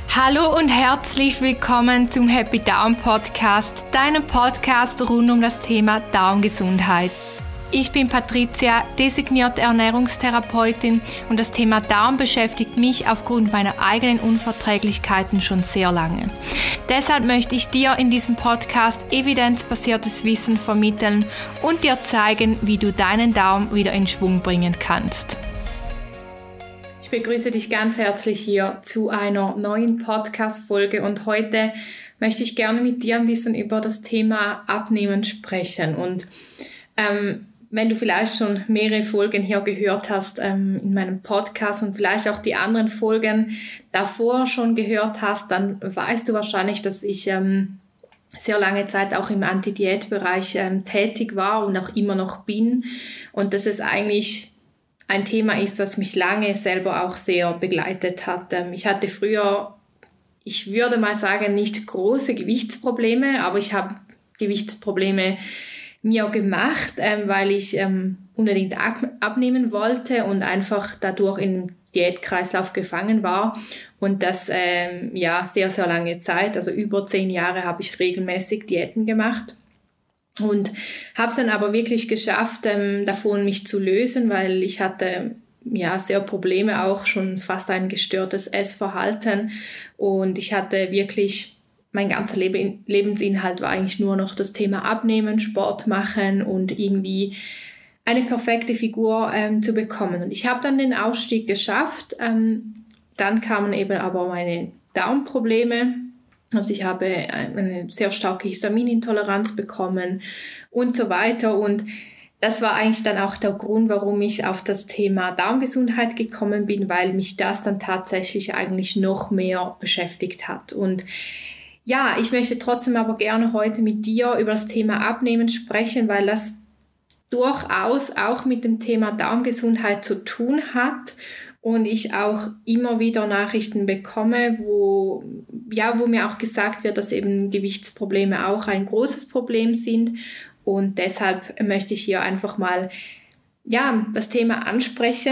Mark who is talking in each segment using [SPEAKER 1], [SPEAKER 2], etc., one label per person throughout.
[SPEAKER 1] Hallo und herzlich willkommen zum Happy Darm Podcast, deinem Podcast rund um das Thema Darmgesundheit. Ich bin Patricia, designierte Ernährungstherapeutin und das Thema Darm beschäftigt mich aufgrund meiner eigenen Unverträglichkeiten schon sehr lange. Deshalb möchte ich dir in diesem Podcast evidenzbasiertes Wissen vermitteln und dir zeigen, wie du deinen Darm wieder in Schwung bringen kannst. Ich begrüße dich ganz herzlich hier zu einer neuen Podcast-Folge und heute möchte ich gerne mit dir ein bisschen über das Thema Abnehmen sprechen. Und wenn du vielleicht schon mehrere Folgen hier gehört hast in meinem Podcast und vielleicht auch die anderen Folgen davor schon gehört hast, dann weißt du wahrscheinlich, dass ich sehr lange Zeit auch im Anti-Diät-Bereich tätig war und auch immer noch bin und dass es eigentlich ein Thema ist, was mich lange selber auch sehr begleitet hat. Ich hatte früher, ich würde mal sagen, nicht große Gewichtsprobleme, aber ich habe Gewichtsprobleme mir gemacht, weil ich unbedingt abnehmen wollte und einfach dadurch im Diätkreislauf gefangen war. Und das sehr, sehr lange Zeit, also über 10 Jahre habe ich regelmäßig Diäten gemacht. Und habe es dann aber wirklich geschafft, davon mich zu lösen, weil ich hatte sehr Probleme, auch schon fast ein gestörtes Essverhalten. Und ich hatte wirklich, mein ganzer Lebensinhalt war eigentlich nur noch das Thema Abnehmen, Sport machen und irgendwie eine perfekte Figur zu bekommen. Und ich habe dann den Ausstieg geschafft. Dann kamen eben aber meine Darmprobleme. Also ich habe eine sehr starke Histaminintoleranz bekommen und so weiter. Und das war eigentlich dann auch der Grund, warum ich auf das Thema Darmgesundheit gekommen bin, weil mich das dann tatsächlich eigentlich noch mehr beschäftigt hat. Und ja, ich möchte trotzdem aber gerne heute mit dir über das Thema Abnehmen sprechen, weil das durchaus auch mit dem Thema Darmgesundheit zu tun hat. Und ich auch immer wieder Nachrichten bekomme, wo mir auch gesagt wird, dass eben Gewichtsprobleme auch ein großes Problem sind. Und deshalb möchte ich hier einfach mal das Thema ansprechen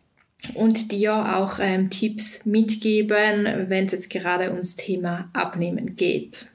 [SPEAKER 1] und dir auch Tipps mitgeben, wenn es jetzt gerade ums Thema Abnehmen geht.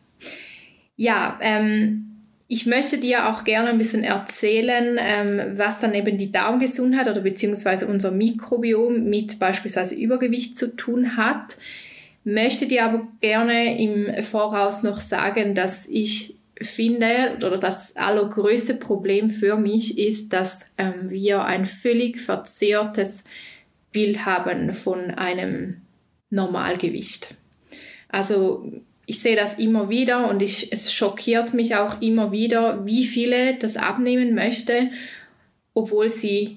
[SPEAKER 1] Ich möchte dir auch gerne ein bisschen erzählen, was dann eben die Darmgesundheit oder beziehungsweise unser Mikrobiom mit beispielsweise Übergewicht zu tun hat. Möchte dir aber gerne im Voraus noch sagen, dass ich finde, oder das allergrößte Problem für mich ist, dass wir ein völlig verzerrtes Bild haben von einem Normalgewicht. Also ich sehe das immer wieder und es schockiert mich auch immer wieder, wie viele das abnehmen möchte, obwohl sie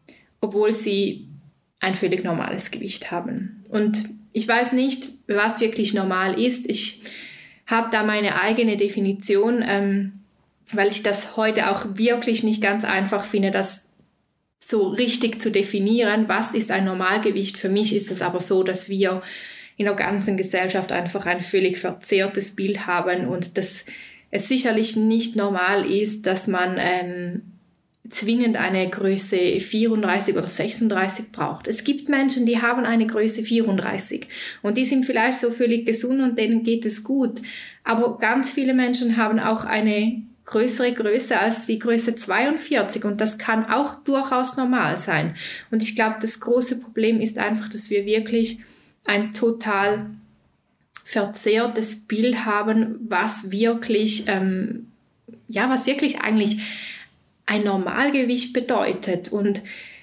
[SPEAKER 1] ein völlig normales Gewicht haben. Und ich weiß nicht, was wirklich normal ist. Ich habe da meine eigene Definition, weil ich das heute auch wirklich nicht ganz einfach finde, das so richtig zu definieren. Was ist ein Normalgewicht? Für mich ist es aber so, dass wir in der ganzen Gesellschaft einfach ein völlig verzerrtes Bild haben und dass es sicherlich nicht normal ist, dass man zwingend eine Größe 34 oder 36 braucht. Es gibt Menschen, die haben eine Größe 34 und die sind vielleicht so völlig gesund und denen geht es gut. Aber ganz viele Menschen haben auch eine größere Größe als die Größe 42 und das kann auch durchaus normal sein. Und ich glaube, das große Problem ist einfach, dass wir wirklich ein total verzerrtes Bild haben, was wirklich eigentlich ein Normalgewicht bedeutet. Und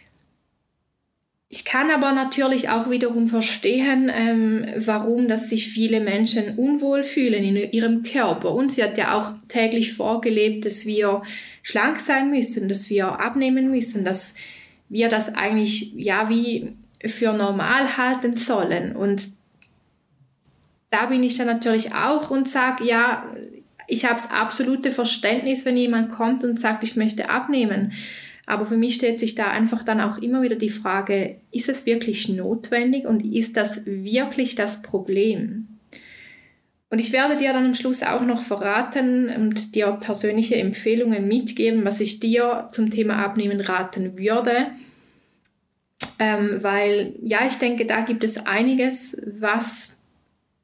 [SPEAKER 1] ich kann aber natürlich auch wiederum verstehen, warum dass sich viele Menschen unwohl fühlen in ihrem Körper. Uns wird ja auch täglich vorgelebt, dass wir schlank sein müssen, dass wir abnehmen müssen, dass wir das eigentlich wie für normal halten sollen. Und da bin ich dann natürlich auch und sage, ich habe das absolute Verständnis, wenn jemand kommt und sagt, ich möchte abnehmen. Aber für mich stellt sich da einfach dann auch immer wieder die Frage, ist es wirklich notwendig und ist das wirklich das Problem? Und ich werde dir dann am Schluss auch noch verraten und dir persönliche Empfehlungen mitgeben, was ich dir zum Thema Abnehmen raten würde. Weil ich denke, da gibt es einiges, was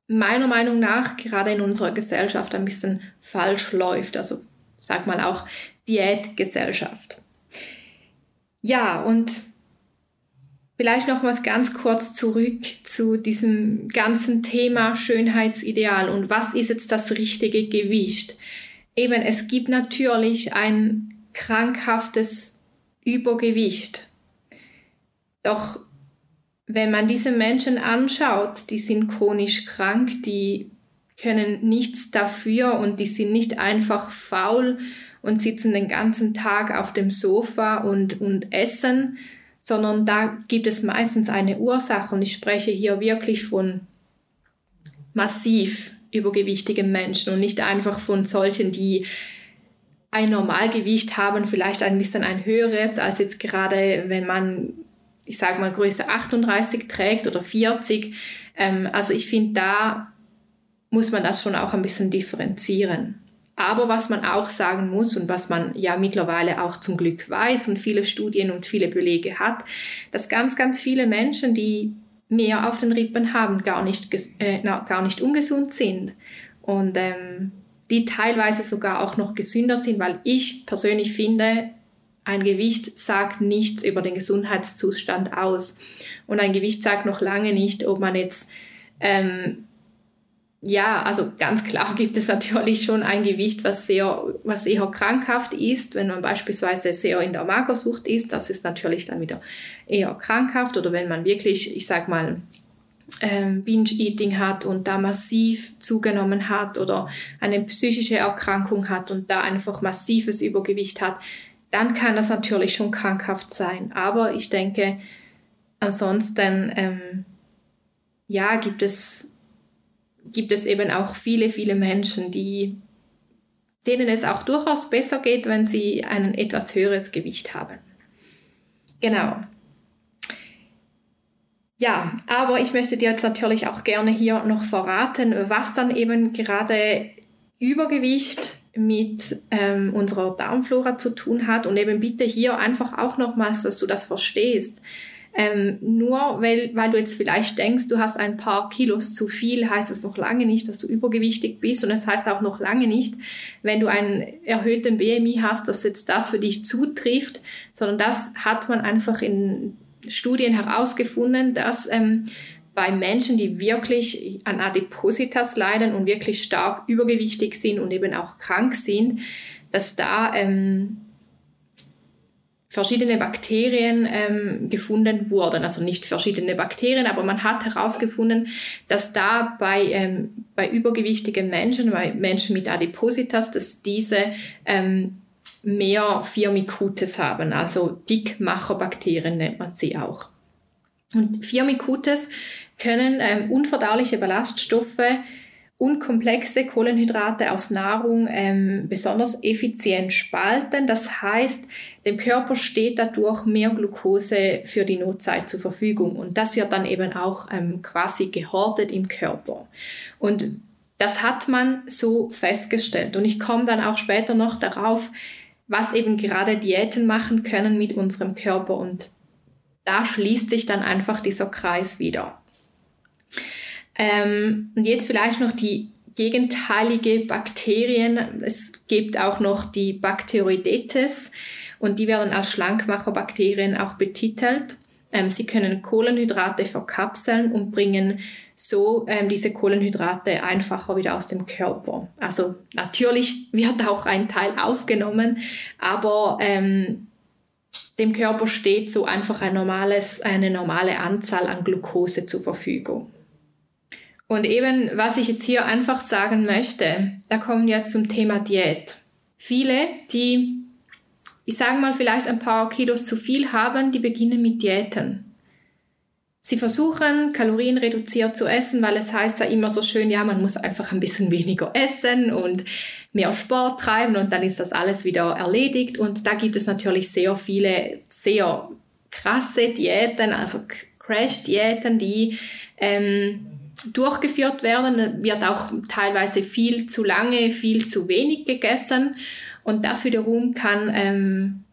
[SPEAKER 1] meiner Meinung nach gerade in unserer Gesellschaft ein bisschen falsch läuft. Also sag mal auch Diätgesellschaft. Ja, und vielleicht noch was ganz kurz zurück zu diesem ganzen Thema Schönheitsideal und was ist jetzt das richtige Gewicht? Eben, es gibt natürlich ein krankhaftes Übergewicht. Doch wenn man diese Menschen anschaut, die sind chronisch krank, die können nichts dafür und die sind nicht einfach faul und sitzen den ganzen Tag auf dem Sofa und essen, sondern da gibt es meistens eine Ursache und ich spreche hier wirklich von massiv übergewichtigen Menschen und nicht einfach von solchen, die ein Normalgewicht haben, vielleicht ein bisschen ein höheres als jetzt gerade, wenn man, ich sage mal, Größe 38 trägt oder 40. Also ich finde, da muss man das schon auch ein bisschen differenzieren. Aber was man auch sagen muss und was man ja mittlerweile auch zum Glück weiß und viele Studien und viele Belege hat, dass ganz, ganz viele Menschen, die mehr auf den Rippen haben, gar nicht ungesund sind und die teilweise sogar auch noch gesünder sind, weil ich persönlich finde, ein Gewicht sagt nichts über den Gesundheitszustand aus und ein Gewicht sagt noch lange nicht, ob man jetzt also ganz klar gibt es natürlich schon ein Gewicht, was eher krankhaft ist. Wenn man beispielsweise sehr in der Magersucht ist, das ist natürlich dann wieder eher krankhaft. Oder wenn man wirklich, ich sag mal, Binge-Eating hat und da massiv zugenommen hat oder eine psychische Erkrankung hat und da einfach massives Übergewicht hat, dann kann das natürlich schon krankhaft sein. Aber ich denke, ansonsten gibt es eben auch viele, viele Menschen, denen es auch durchaus besser geht, wenn sie ein etwas höheres Gewicht haben. Genau. Ja, aber ich möchte dir jetzt natürlich auch gerne hier noch verraten, was dann eben gerade Übergewicht mit unserer Darmflora zu tun hat und eben bitte hier einfach auch nochmals, dass du das verstehst. Nur weil du jetzt vielleicht denkst, du hast ein paar Kilos zu viel, heißt es noch lange nicht, dass du übergewichtig bist und es heißt auch noch lange nicht, wenn du einen erhöhten BMI hast, dass jetzt das für dich zutrifft, sondern das hat man einfach in Studien herausgefunden, dass bei Menschen, die wirklich an Adipositas leiden und wirklich stark übergewichtig sind und eben auch krank sind, dass da verschiedene Bakterien gefunden wurden. Also nicht verschiedene Bakterien, aber man hat herausgefunden, dass da bei übergewichtigen Menschen, bei Menschen mit Adipositas, dass diese mehr Firmicutes haben, also Dickmacherbakterien nennt man sie auch. Und Firmicutes können unverdauliche Ballaststoffe und komplexe Kohlenhydrate aus Nahrung besonders effizient spalten. Das heißt, dem Körper steht dadurch mehr Glucose für die Notzeit zur Verfügung und das wird dann eben auch quasi gehortet im Körper. Und das hat man so festgestellt und ich komme dann auch später noch darauf, was eben gerade Diäten machen können mit unserem Körper und da schließt sich dann einfach dieser Kreis wieder. Und jetzt vielleicht noch die gegenteilige Bakterien. Es gibt auch noch die Bacteroidetes und die werden als Schlankmacherbakterien auch betitelt. Sie können Kohlenhydrate verkapseln und bringen so diese Kohlenhydrate einfacher wieder aus dem Körper. Also natürlich wird auch ein Teil aufgenommen, aber dem Körper steht so einfach eine normale Anzahl an Glucose zur Verfügung. Und eben, was ich jetzt hier einfach sagen möchte, da kommen wir jetzt zum Thema Diät. Viele, die, ich sage mal, vielleicht ein paar Kilos zu viel haben, die beginnen mit Diäten. Sie versuchen, kalorienreduziert zu essen, weil es heißt ja immer so schön, ja, man muss einfach ein bisschen weniger essen und mehr Sport treiben und dann ist das alles wieder erledigt. Und da gibt es natürlich sehr viele, sehr krasse Diäten, also Crash-Diäten, die durchgeführt werden, wird auch teilweise viel zu lange, viel zu wenig gegessen und das wiederum kann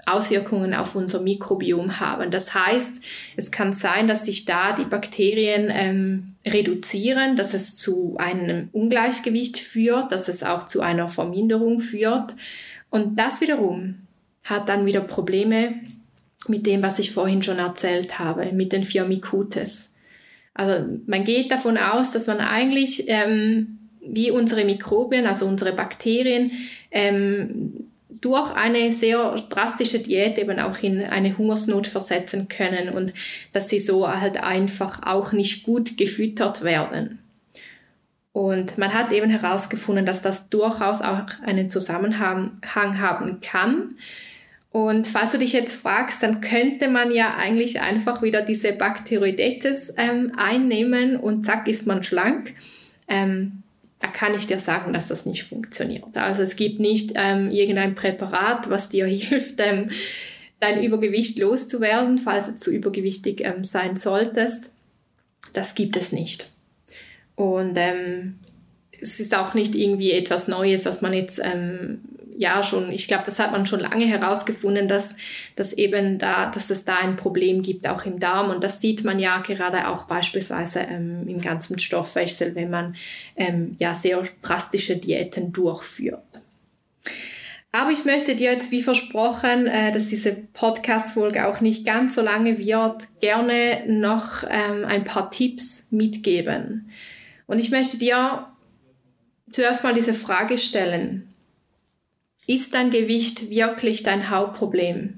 [SPEAKER 1] Auswirkungen auf unser Mikrobiom haben. Das heißt, es kann sein, dass sich da die Bakterien reduzieren, dass es zu einem Ungleichgewicht führt, dass es auch zu einer Verminderung führt. Und das wiederum hat dann wieder Probleme mit dem, was ich vorhin schon erzählt habe, mit den Firmicutes. Also man geht davon aus, dass man eigentlich wie unsere Mikrobien, also unsere Bakterien, durch eine sehr drastische Diät eben auch in eine Hungersnot versetzen können und dass sie so halt einfach auch nicht gut gefüttert werden. Und man hat eben herausgefunden, dass das durchaus auch einen Zusammenhang haben kann. Und falls du dich jetzt fragst, dann könnte man ja eigentlich einfach wieder diese Bacteroidetes einnehmen und zack, ist man schlank. Da kann ich dir sagen, dass das nicht funktioniert. Also es gibt nicht irgendein Präparat, was dir hilft, dein Übergewicht loszuwerden, falls du zu übergewichtig sein solltest. Das gibt es nicht. Und es ist auch nicht irgendwie etwas Neues, was man jetzt ich glaube, das hat man schon lange herausgefunden, dass es da ein Problem gibt, auch im Darm. Und das sieht man ja gerade auch beispielsweise im ganzen Stoffwechsel, wenn man sehr drastische Diäten durchführt. Aber ich möchte dir jetzt, wie versprochen, dass diese Podcast-Folge auch nicht ganz so lange wird, gerne noch ein paar Tipps mitgeben. Und ich möchte dir zuerst mal diese Frage stellen: Ist dein Gewicht wirklich dein Hauptproblem?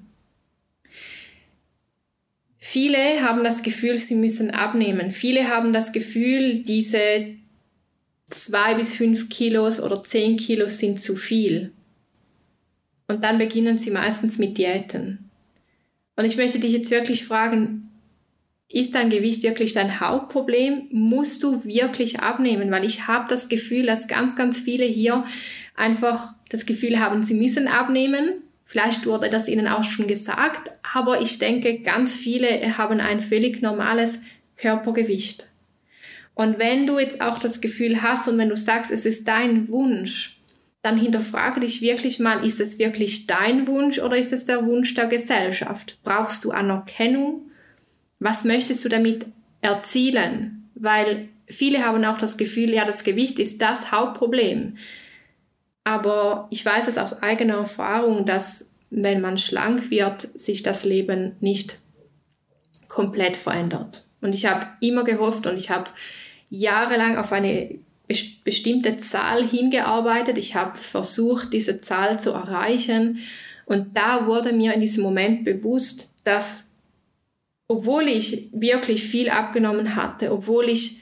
[SPEAKER 1] Viele haben das Gefühl, sie müssen abnehmen. Viele haben das Gefühl, diese 2 bis 5 Kilos oder 10 Kilos sind zu viel. Und dann beginnen sie meistens mit Diäten. Und ich möchte dich jetzt wirklich fragen, ist dein Gewicht wirklich dein Hauptproblem? Musst du wirklich abnehmen? Weil ich habe das Gefühl, dass ganz, ganz viele hier einfach das Gefühl haben, sie müssen abnehmen. Vielleicht wurde das ihnen auch schon gesagt, aber ich denke, ganz viele haben ein völlig normales Körpergewicht. Und wenn du jetzt auch das Gefühl hast und wenn du sagst, es ist dein Wunsch, dann hinterfrage dich wirklich mal, ist es wirklich dein Wunsch oder ist es der Wunsch der Gesellschaft? Brauchst du Anerkennung? Was möchtest du damit erzielen? Weil viele haben auch das Gefühl, ja, das Gewicht ist das Hauptproblem. Aber ich weiß es aus eigener Erfahrung, dass wenn man schlank wird, sich das Leben nicht komplett verändert. Und ich habe immer gehofft und ich habe jahrelang auf eine bestimmte Zahl hingearbeitet. Ich habe versucht, diese Zahl zu erreichen. Und da wurde mir in diesem Moment bewusst, dass obwohl ich wirklich viel abgenommen hatte, obwohl ich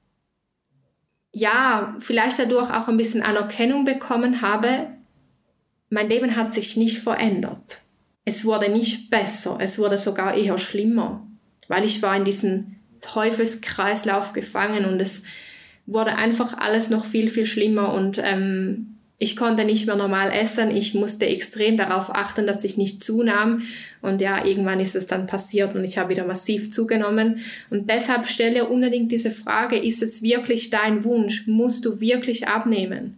[SPEAKER 1] vielleicht dadurch auch ein bisschen Anerkennung bekommen habe, mein Leben hat sich nicht verändert. Es wurde nicht besser, es wurde sogar eher schlimmer, weil ich war in diesem Teufelskreislauf gefangen und es wurde einfach alles noch viel, viel schlimmer und ich konnte nicht mehr normal essen. Ich musste extrem darauf achten, dass ich nicht zunahm. Und ja, irgendwann ist es dann passiert und ich habe wieder massiv zugenommen. Und deshalb stelle unbedingt diese Frage, ist es wirklich dein Wunsch? Musst du wirklich abnehmen?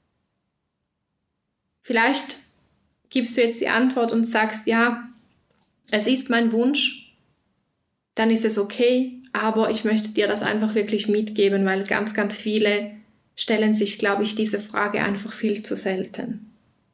[SPEAKER 1] Vielleicht gibst du jetzt die Antwort und sagst, ja, es ist mein Wunsch. Dann ist es okay. Aber ich möchte dir das einfach wirklich mitgeben, weil ganz, ganz viele stellen sich, glaube ich, diese Frage einfach viel zu selten.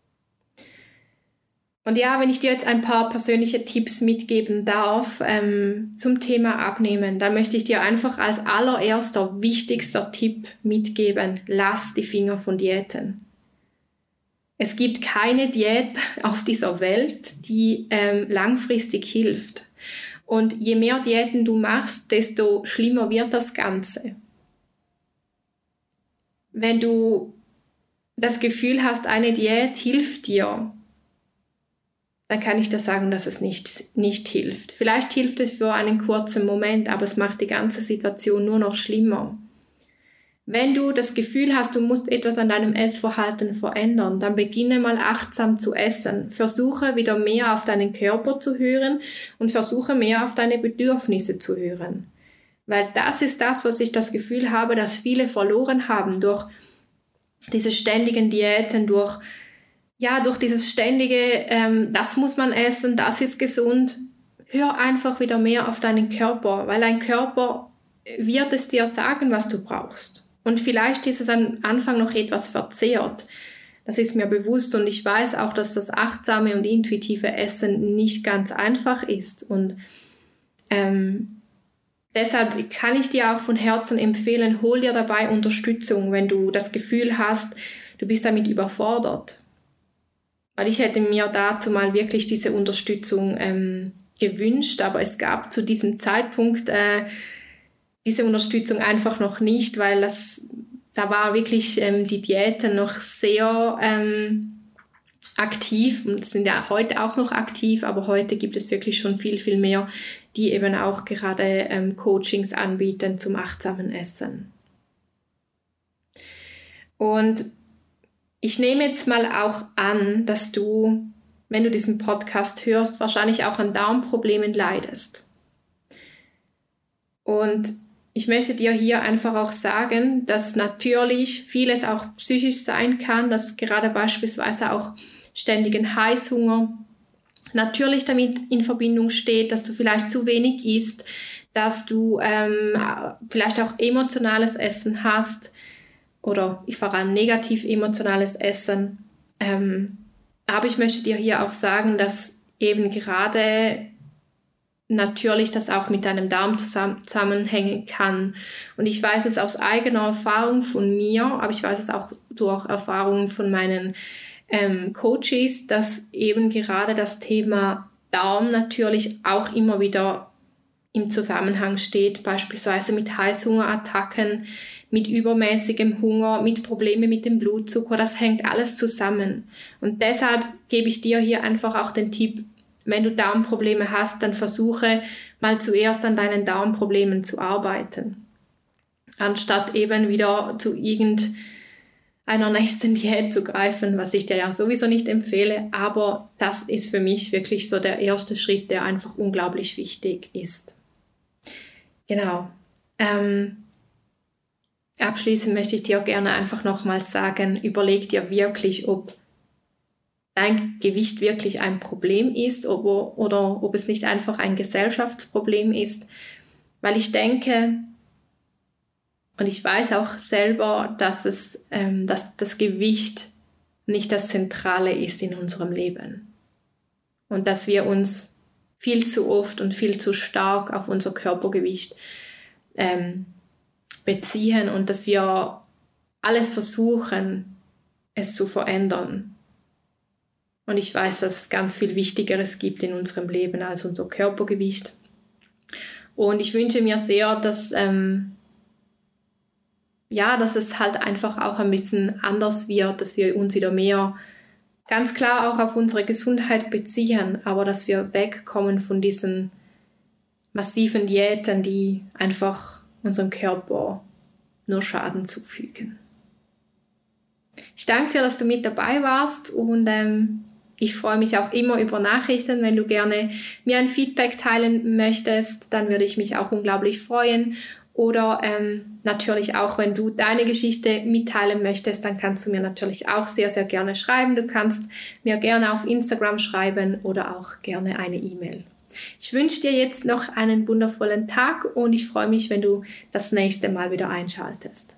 [SPEAKER 1] Und ja, wenn ich dir jetzt ein paar persönliche Tipps mitgeben darf zum Thema Abnehmen, dann möchte ich dir einfach als allererster, wichtigster Tipp mitgeben: Lass die Finger von Diäten. Es gibt keine Diät auf dieser Welt, die langfristig hilft. Und je mehr Diäten du machst, desto schlimmer wird das Ganze. Wenn du das Gefühl hast, eine Diät hilft dir, dann kann ich dir sagen, dass es nicht hilft. Vielleicht hilft es für einen kurzen Moment, aber es macht die ganze Situation nur noch schlimmer. Wenn du das Gefühl hast, du musst etwas an deinem Essverhalten verändern, dann beginne mal achtsam zu essen. Versuche wieder mehr auf deinen Körper zu hören und versuche mehr auf deine Bedürfnisse zu hören. Weil das ist das, was ich das Gefühl habe, dass viele verloren haben durch diese ständigen Diäten, durch durch dieses ständige, das muss man essen, das ist gesund, hör einfach wieder mehr auf deinen Körper, weil dein Körper wird es dir sagen, was du brauchst. Und vielleicht ist es am Anfang noch etwas verzehrt. Das ist mir bewusst und ich weiß auch, dass das achtsame und intuitive Essen nicht ganz einfach ist. Und deshalb kann ich dir auch von Herzen empfehlen, hol dir dabei Unterstützung, wenn du das Gefühl hast, du bist damit überfordert. Weil ich hätte mir dazu mal wirklich diese Unterstützung gewünscht, aber es gab zu diesem Zeitpunkt diese Unterstützung einfach noch nicht, weil da war wirklich die Diäten noch sehr aktiv und sind ja heute auch noch aktiv, aber heute gibt es wirklich schon viel, viel mehr, die eben auch gerade Coachings anbieten zum achtsamen Essen. Und ich nehme jetzt mal auch an, dass du, wenn du diesen Podcast hörst, wahrscheinlich auch an Darmproblemen leidest. Und ich möchte dir hier einfach auch sagen, dass natürlich vieles auch psychisch sein kann, dass gerade beispielsweise auch ständigen Heißhunger natürlich damit in Verbindung steht, dass du vielleicht zu wenig isst, dass du vielleicht auch emotionales Essen hast oder vor allem negativ emotionales Essen. Aber ich möchte dir hier auch sagen, dass eben gerade natürlich das auch mit deinem Darm zusammenhängen kann. Und ich weiß es aus eigener Erfahrung von mir, aber ich weiß es auch durch Erfahrungen von meinen Coaches, dass eben gerade das Thema Darm natürlich auch immer wieder im Zusammenhang steht, beispielsweise mit Heißhungerattacken, mit übermäßigem Hunger, mit Problemen mit dem Blutzucker, das hängt alles zusammen. Und deshalb gebe ich dir hier einfach auch den Tipp, wenn du Darmprobleme hast, dann versuche mal zuerst an deinen Darmproblemen zu arbeiten, anstatt eben wieder zu irgendeiner nächsten Diät zu greifen, was ich dir ja sowieso nicht empfehle, aber das ist für mich wirklich so der erste Schritt, der einfach unglaublich wichtig ist. Genau. Abschließend möchte ich dir gerne einfach nochmals sagen, überleg dir wirklich, ob dein Gewicht wirklich ein Problem ist oder ob es nicht einfach ein Gesellschaftsproblem ist, weil ich denke und ich weiß auch selber, dass das Gewicht nicht das Zentrale ist in unserem Leben und dass wir uns viel zu oft und viel zu stark auf unser Körpergewicht beziehen und dass wir alles versuchen, es zu verändern. Und ich weiß, dass es ganz viel Wichtigeres gibt in unserem Leben als unser Körpergewicht. Und ich wünsche mir sehr, dass es halt einfach auch ein bisschen anders wird, dass wir uns wieder mehr ganz klar auch auf unsere Gesundheit beziehen, aber dass wir wegkommen von diesen massiven Diäten, die einfach unserem Körper nur Schaden zufügen. Ich danke dir, dass du mit dabei warst und ich freue mich auch immer über Nachrichten. Wenn du gerne mir ein Feedback teilen möchtest, dann würde ich mich auch unglaublich freuen. Oder natürlich auch, wenn du deine Geschichte mitteilen möchtest, dann kannst du mir natürlich auch sehr, sehr gerne schreiben. Du kannst mir gerne auf Instagram schreiben oder auch gerne eine E-Mail. Ich wünsche dir jetzt noch einen wundervollen Tag und ich freue mich, wenn du das nächste Mal wieder einschaltest.